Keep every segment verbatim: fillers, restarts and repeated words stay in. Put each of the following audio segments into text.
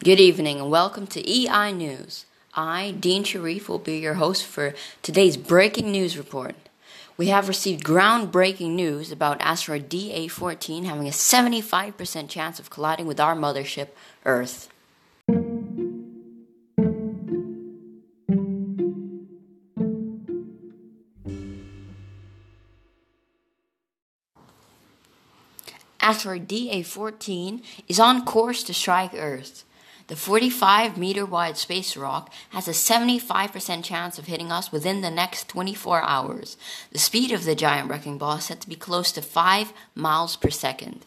Good evening and welcome to E I News. I, Dean Sharif, will be your host for today's breaking news report. We have received groundbreaking news about asteroid D A fourteen having a seventy-five percent chance of colliding with our mothership, Earth. Asteroid D A fourteen is on course to strike Earth. The forty-five meter wide space rock has a seventy-five percent chance of hitting us within the next twenty-four hours. The speed of the giant wrecking ball is set to be close to five miles per second.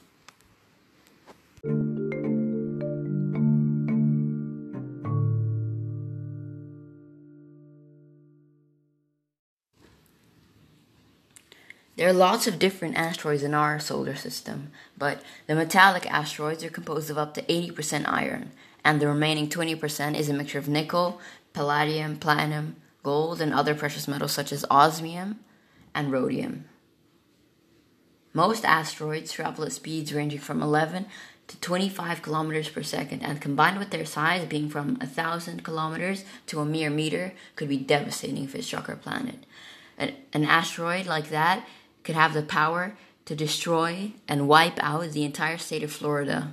There are lots of different asteroids in our solar system, but the metallic asteroids are composed of up to eighty percent iron, and the remaining twenty percent is a mixture of nickel, palladium, platinum, gold, and other precious metals such as osmium and rhodium. Most asteroids travel at speeds ranging from eleven to twenty-five kilometers per second, and combined with their size being from one thousand kilometers to a mere meter, could be devastating if it struck our planet. An, an asteroid like that could have the power to destroy and wipe out the entire state of Florida.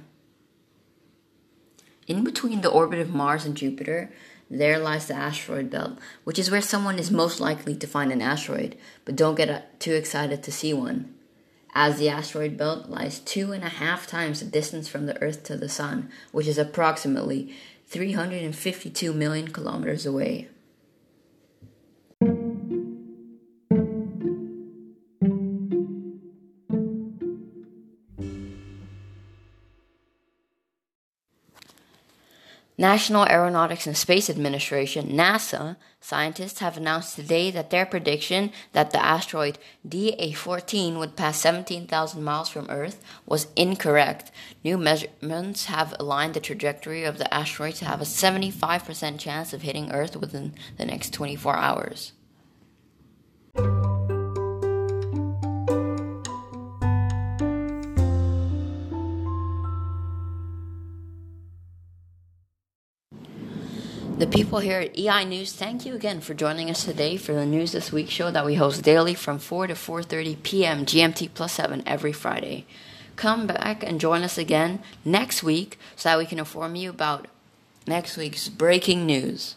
In between the orbit of Mars and Jupiter, there lies the asteroid belt, which is where someone is most likely to find an asteroid, but don't get too excited to see one, as the asteroid belt lies two and a half times the distance from the Earth to the Sun, which is approximately three hundred fifty-two million kilometers away. National Aeronautics and Space Administration, NASA, scientists have announced today that their prediction that the asteroid D A fourteen would pass seventeen thousand miles from Earth was incorrect. New measurements have aligned the trajectory of the asteroid to have a seventy-five percent chance of hitting Earth within the next twenty-four hours. The people here at E I News, thank you again for joining us today for the News This Week show that we host daily from four to four thirty p.m. G M T plus seven every Friday. Come back and join us again next week so that we can inform you about next week's breaking news.